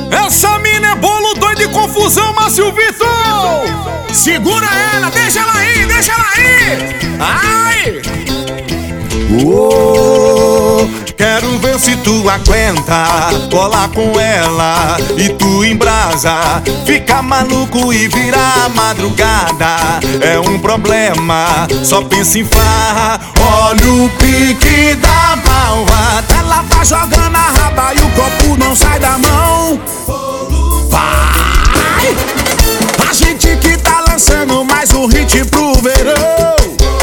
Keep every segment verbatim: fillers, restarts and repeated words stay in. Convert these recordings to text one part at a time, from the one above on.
Essa mina é bolo doido de confusão, Márcio Vitor. Segura ela, deixa ela aí, deixa ela aí. Ai! Oh, quero ver se tu aguenta colar com ela e tu embrasa, fica maluco e virar madrugada. É um problema, só pensa em farra. Olha o pique da malvada. Ela tá jogando a raba e o copo não sai da mão. Vai! A gente que tá lançando mais um hit pro verão.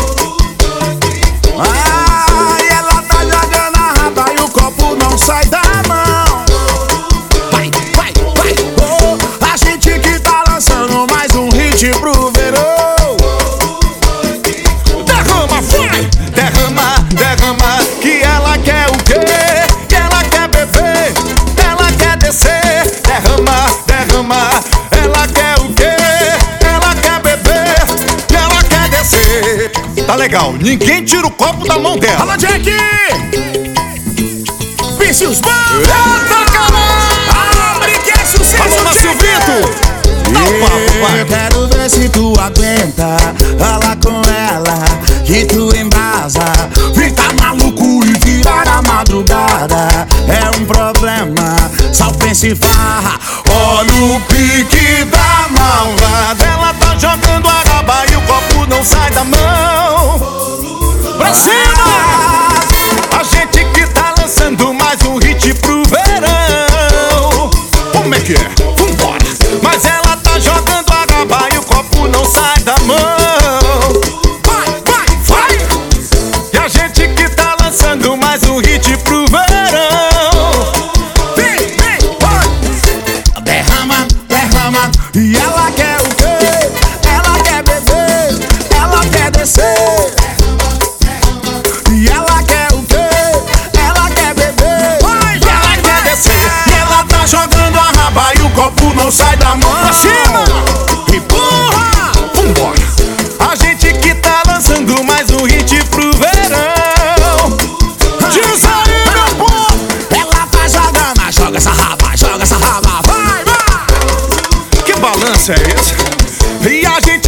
Ai, ela tá jogando a raba e o copo não sai da mão. Vai, vai, vai! Oh, a gente que tá lançando mais um hit pro verão. Derrama, vai! Derrama, derrama, que ela quer o quê? Que ela quer beber, ela quer descer. Derrama, derrama, ela quer o quê? Ela quer beber, ela quer descer. Tá legal, ninguém tira o copo da mão dela. Fala, Jack! Vícios bons! Eita, caralho! Abre que é sucesso, Alô, Márcio Jack! Vitor! Dá um papo, vai. Eu quero ver se tu aguenta falar com ela que tu embasa, fica maluco e virar a madrugada. É um problema, só pensa em farra. Olha o pique da malvada. Ela tá jogando a raba e o copo não sai da mão. Pra cima! A gente que tá lançando mais um hit pro verão. Como é que é? Vambora! Mas ela tá jogando a raba e o copo não sai da mão. Vai, vai, vai! E a gente que tá lançando mais um hit pro verão. Vem, vem, vai! Derrama, derrama. E ela quer o quê? Ela quer beber, ela quer descer. E ela quer o quê? Ela quer beber, Vai, e ela quer descer. E ela tá jogando a raba e o copo não sai da mão. pra cima! Empurra! Vambora! A gente que tá lançando mais um hit pro verão. Diz aí, meu povo! Ela tá jogando, joga essa raba, joga essa raba, vai, vai! Que balanço é esse? E a gente